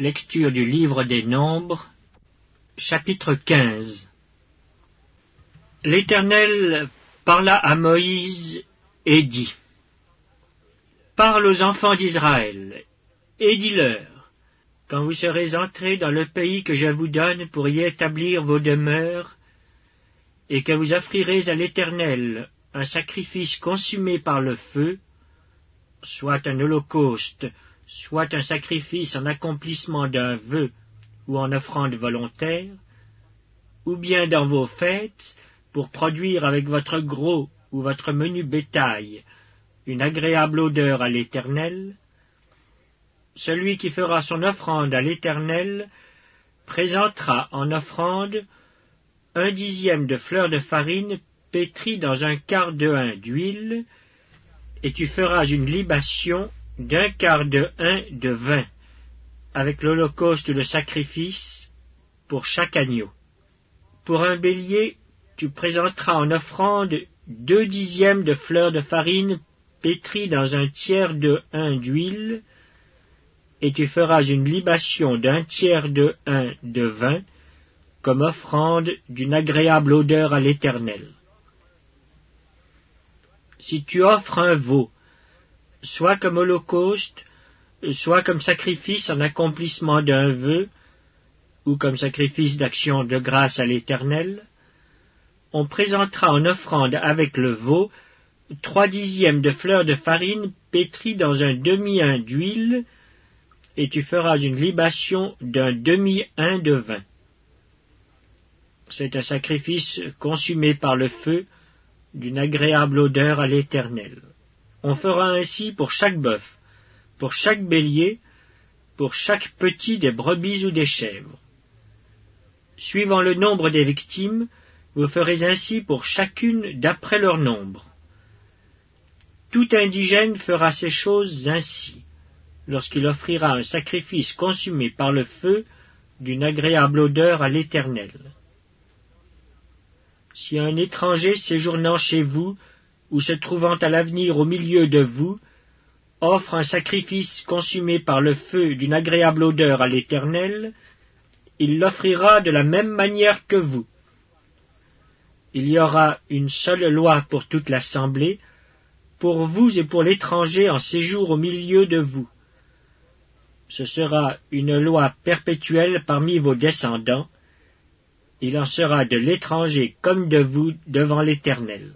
Lecture du livre des Nombres, chapitre 15. L'Éternel parla à Moïse et dit : Parle aux enfants d'Israël, et dis-leur, quand vous serez entrés dans le pays que je vous donne pour y établir vos demeures, et que vous offrirez à l'Éternel un sacrifice consumé par le feu, soit un holocauste, soit un sacrifice en accomplissement d'un vœu ou en offrande volontaire, ou bien dans vos fêtes, pour produire avec votre gros ou votre menu bétail une agréable odeur à l'Éternel, celui qui fera son offrande à l'Éternel présentera en offrande 1/10 de fleur de farine pétrie dans 1/4 de hin d'huile, et tu feras une libation d'1/4 de hin de vin, avec l'holocauste ou le sacrifice, pour chaque agneau. Pour un bélier, tu présenteras en offrande 2/10 de fleur de farine pétrie dans 1/3 de hin d'huile, et tu feras une libation d'1/3 de hin de vin, comme offrande d'une agréable odeur à l'Éternel. Si tu offres un veau, soit comme holocauste, soit comme sacrifice en accomplissement d'un vœu, ou comme sacrifice d'action de grâce à l'Éternel, on présentera en offrande avec le veau 3/10 de fleur de farine pétrie dans 1/2 hin d'huile, et tu feras une libation d'1/2 hin de vin. C'est un sacrifice consumé par le feu, d'une agréable odeur à l'Éternel. On fera ainsi pour chaque bœuf, pour chaque bélier, pour chaque petit des brebis ou des chèvres. Suivant le nombre des victimes, vous ferez ainsi pour chacune d'après leur nombre. Tout indigène fera ces choses ainsi, lorsqu'il offrira un sacrifice consumé par le feu, d'une agréable odeur à l'Éternel. Si un étranger séjournant chez vous, ou se trouvant à l'avenir au milieu de vous, offre un sacrifice consumé par le feu d'une agréable odeur à l'Éternel, il l'offrira de la même manière que vous. Il y aura une seule loi pour toute l'assemblée, pour vous et pour l'étranger en séjour au milieu de vous. Ce sera une loi perpétuelle parmi vos descendants. Il en sera de l'étranger comme de vous devant l'Éternel.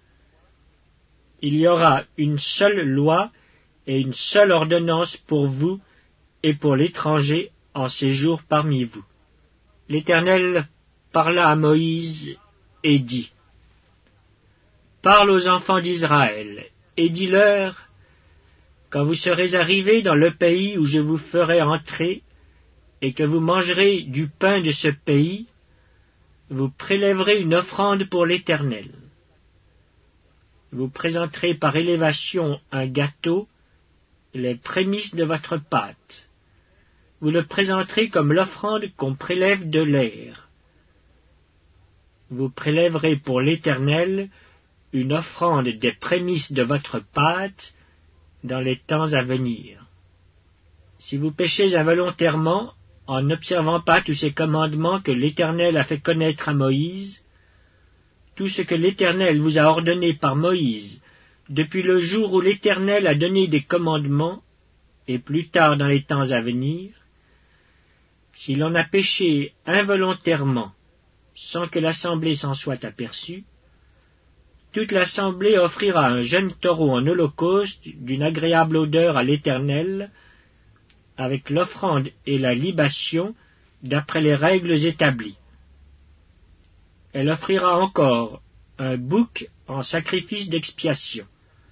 Il y aura une seule loi et une seule ordonnance pour vous et pour l'étranger en séjour parmi vous. L'Éternel parla à Moïse et dit : Parle aux enfants d'Israël, et dis-leur, quand vous serez arrivés dans le pays où je vous ferai entrer, et que vous mangerez du pain de ce pays, vous prélèverez une offrande pour l'Éternel. Vous présenterez par élévation un gâteau, les prémices de votre pâte. Vous le présenterez comme l'offrande qu'on prélève de l'air. Vous prélèverez pour l'Éternel une offrande des prémices de votre pâte dans les temps à venir. Si vous péchez involontairement, en n'observant pas tous ces commandements que l'Éternel a fait connaître à Moïse, tout ce que l'Éternel vous a ordonné par Moïse, depuis le jour où l'Éternel a donné des commandements, et plus tard dans les temps à venir, si l'on a péché involontairement, sans que l'assemblée s'en soit aperçue, toute l'assemblée offrira un jeune taureau en holocauste d'une agréable odeur à l'Éternel, avec l'offrande et la libation d'après les règles établies. Elle offrira encore un bouc en sacrifice d'expiation.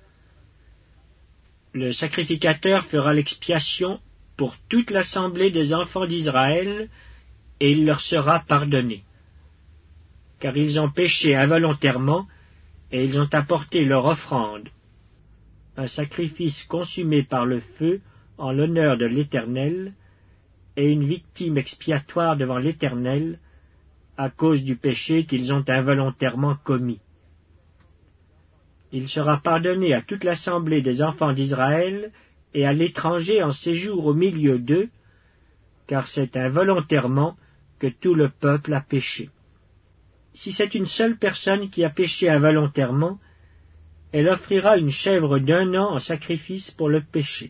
Le sacrificateur fera l'expiation pour toute l'assemblée des enfants d'Israël, et il leur sera pardonné. Car ils ont péché involontairement, et ils ont apporté leur offrande, un sacrifice consumé par le feu, en l'honneur de l'Éternel, et une victime expiatoire devant l'Éternel, à cause du péché qu'ils ont involontairement commis. Il sera pardonné à toute l'assemblée des enfants d'Israël et à l'étranger en séjour au milieu d'eux, car c'est involontairement que tout le peuple a péché. Si c'est une seule personne qui a péché involontairement, elle offrira une chèvre d'1 an en sacrifice pour le péché.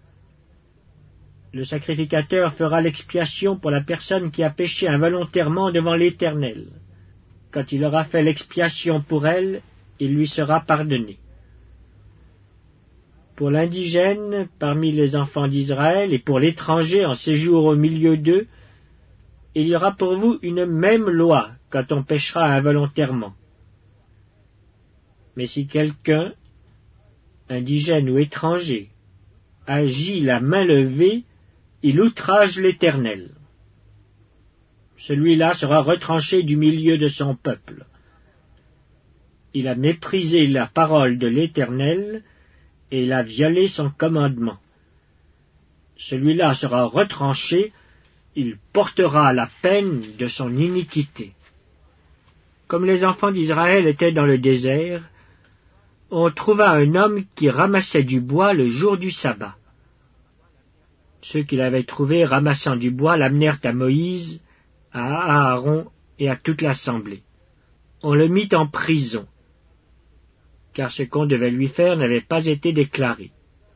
Le sacrificateur fera l'expiation pour la personne qui a péché involontairement devant l'Éternel. Quand il aura fait l'expiation pour elle, il lui sera pardonné. Pour l'indigène parmi les enfants d'Israël et pour l'étranger en séjour au milieu d'eux, il y aura pour vous une même loi quand on péchera involontairement. Mais si quelqu'un, indigène ou étranger, agit la main levée, il outrage l'Éternel. Celui-là sera retranché du milieu de son peuple. Il a méprisé la parole de l'Éternel et il a violé son commandement. Celui-là sera retranché, il portera la peine de son iniquité. Comme les enfants d'Israël étaient dans le désert, on trouva un homme qui ramassait du bois le jour du sabbat. Ceux qui l'avaient trouvé ramassant du bois l'amenèrent à Moïse, à Aaron et à toute l'assemblée. On le mit en prison, car ce qu'on devait lui faire n'avait pas été déclaré.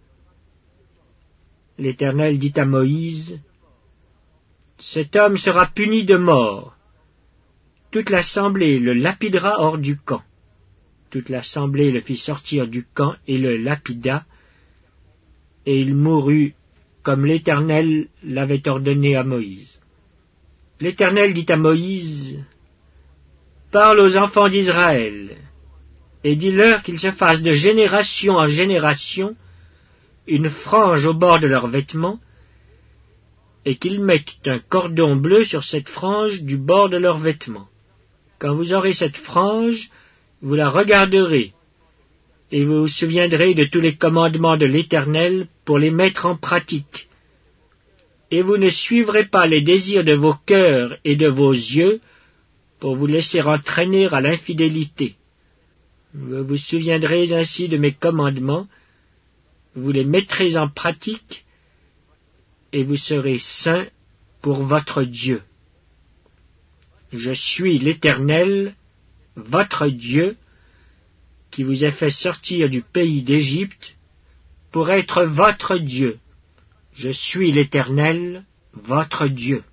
L'Éternel dit à Moïse, « Cet homme sera puni de mort. Toute l'assemblée le lapidera hors du camp. » Toute l'assemblée le fit sortir du camp et le lapida, et il mourut comme l'Éternel l'avait ordonné à Moïse. L'Éternel dit à Moïse, « Parle aux enfants d'Israël, et dis-leur qu'ils se fassent de génération en génération une frange au bord de leurs vêtements, et qu'ils mettent un cordon bleu sur cette frange du bord de leurs vêtements. Quand vous aurez cette frange, vous la regarderez, et vous vous souviendrez de tous les commandements de l'Éternel pour les mettre en pratique. Et vous ne suivrez pas les désirs de vos cœurs et de vos yeux pour vous laisser entraîner à l'infidélité. Vous vous souviendrez ainsi de mes commandements, vous les mettrez en pratique, et vous serez saints pour votre Dieu. Je suis l'Éternel, votre Dieu, qui vous a fait sortir du pays d'Égypte, pour être votre Dieu. Je suis l'Éternel, votre Dieu.